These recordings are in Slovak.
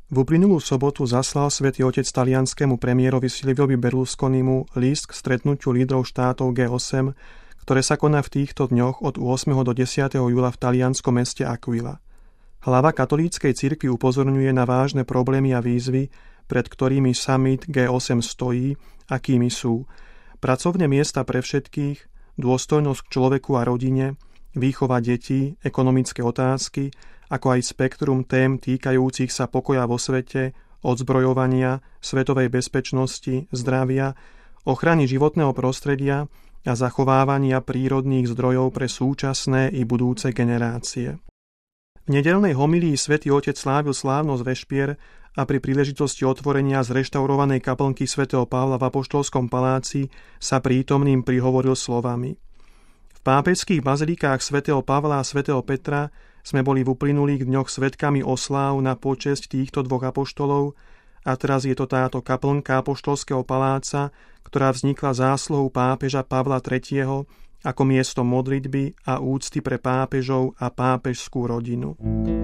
V uplynulú sobotu zaslal Svätý Otec talianskemu premiérovi Silviovi Berlusconimu list k stretnutiu lídrov štátov G8, ktoré sa koná v týchto dňoch od 8. do 10. júla v talianskom meste Aquila. Hlava katolíckej cirkvi upozorňuje na vážne problémy a výzvy, pred ktorými summit G8 stojí, akými sú pracovné miesta pre všetkých, dôstojnosť k človeku a rodine, výchova detí, ekonomické otázky, ako aj spektrum tém týkajúcich sa pokoja vo svete, odzbrojovania, svetovej bezpečnosti, zdravia, ochrany životného prostredia a zachovávania prírodných zdrojov pre súčasné i budúce generácie. V nedeľnej homílii Svätý Otec slávil slávnosť vešpier a pri príležitosti otvorenia zreštaurovanej kaplnky svätého Pavla v Apoštolskom paláci sa prítomným prihovoril slovami: V pápežských bazilikách svätého Pavla a svätého Petra sme boli v uplynulých dňoch svedkami osláv na počesť týchto dvoch apoštolov a teraz je to táto kaplnka Apoštolského paláca, ktorá vznikla zásluhou pápeža Pavla III. Ako miesto modlitby a úcty pre pápežov a pápežskú rodinu.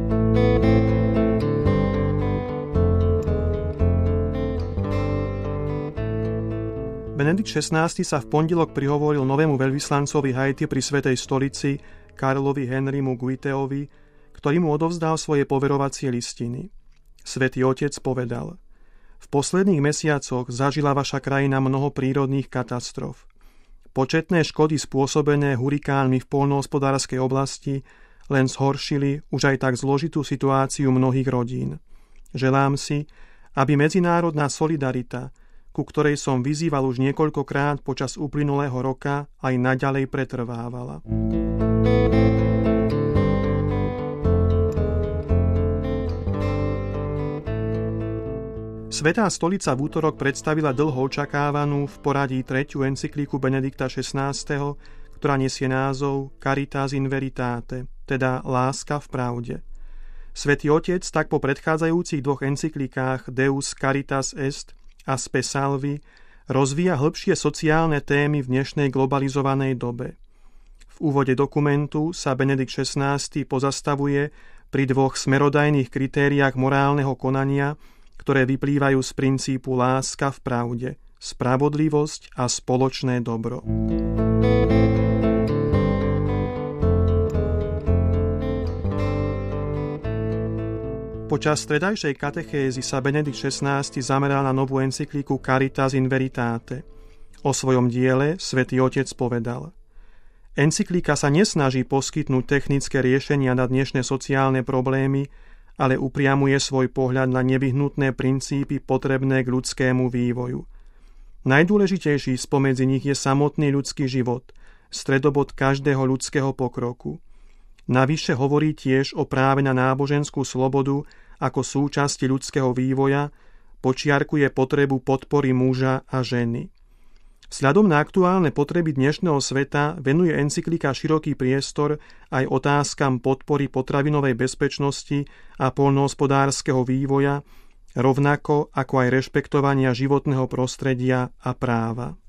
Benedikt XVI sa v pondelok prihovoril novému veľvyslancovi Haiti pri Svätej stolici Karlovi Henrymu Guiteovi, ktorý mu odovzdal svoje poverovacie listiny. Svätý Otec povedal: V posledných mesiacoch zažila vaša krajina mnoho prírodných katastrof. Početné škody spôsobené hurikánmi v poľnohospodárskej oblasti len zhoršili už aj tak zložitú situáciu mnohých rodín. Želám si, aby medzinárodná solidarita, ku ktorej som vyzýval už niekoľkokrát počas uplynulého roka, aj naďalej pretrvávala. Svätá stolica v útorok predstavila dlho očakávanú v poradí 3. encyklíku Benedikta XVI, ktorá nesie názov Caritas in Veritate, teda Láska v pravde. Svätý Otec tak po predchádzajúcich dvoch encyklíkách Deus Caritas Est a Spe Salvi rozvíja hĺbšie sociálne témy v dnešnej globalizovanej dobe. V úvode dokumentu sa Benedikt XVI pozastavuje pri dvoch smerodajných kritériách morálneho konania, ktoré vyplývajú z princípu láska v pravde, spravodlivosť a spoločné dobro. Počas stredajšej katechézy sa Benedikt XVI zameral na novú encyklíku Caritas in Veritate. O svojom diele Svätý Otec povedal: Encyklíka sa nesnaží poskytnúť technické riešenia na dnešné sociálne problémy, ale upriamuje svoj pohľad na nevyhnutné princípy potrebné k ľudskému vývoju. Najdôležitejší spomedzi nich je samotný ľudský život, stredobod každého ľudského pokroku. Navyše hovorí tiež o práve na náboženskú slobodu ako súčasti ľudského vývoja, počiarkuje potrebu podpory muža a ženy. Vzhľadom na aktuálne potreby dnešného sveta venuje encyklika široký priestor aj otázkam podpory potravinovej bezpečnosti a poľnohospodárskeho vývoja, rovnako ako aj rešpektovania životného prostredia a práva.